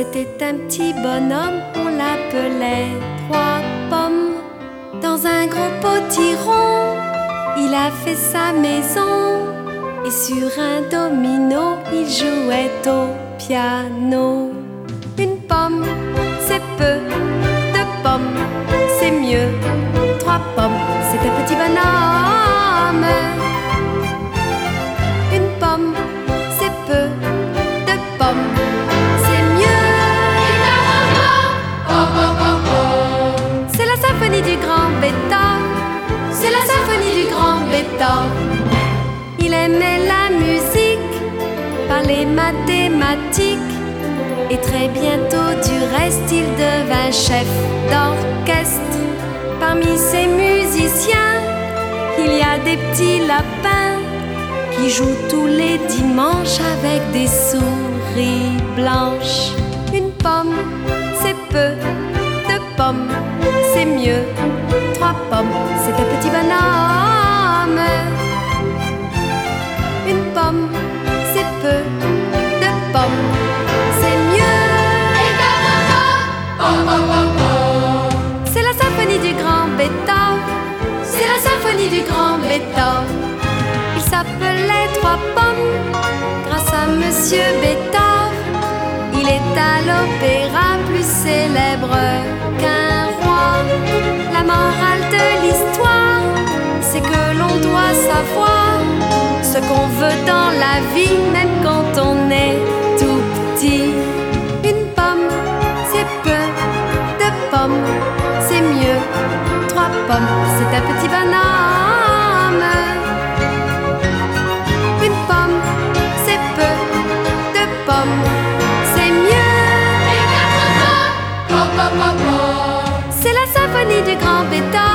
C'était un petit bonhomme, on l'appelait Trois Pommes. Dans un gros potiron, il a fait sa maison. Et sur un domino, il jouait au piano. Une pomme, c'est peu. Deux pommes, c'est mieux. Trois pommes, c'est un petit bonhomme. Une pomme, c'est peu. Deux pommes, c'est mieux. C'est la symphonie du grand Beethoven. C'est la symphonie du grand Beethoven. Il aimait la musique, par les mathématiques. Et très bientôt, du reste, il devint chef d'orchestre. Parmi ces musiciens, il y a des petits lapins qui jouent tous les dimanches avec des souris blanches. Une pomme, c'est peu. Deux pommes, c'est mieux. Trois pommes, c'est un petit bonhomme. Une pomme, c'est peu. Deux pommes, c'est mieux. C'est la symphonie du grand Beethoven. C'est la symphonie du grand Beethoven. Il s'appelait Trois Pommes grâce à Monsieur Beethoven. Il est à l'opéra plus célèbre qu'un roi. La morale de l'histoire, c'est que l'on doit savoir ce qu'on veut dans la vie, même quand on est tout petit. Une pomme, c'est peu. Deux pommes, c'est mieux. Trois pommes, c'est un petit bonhomme. Une pomme, c'est peu. Deux pommes, c'est mieux. Et quatre pommes, C'est la symphonie du grand Beethoven.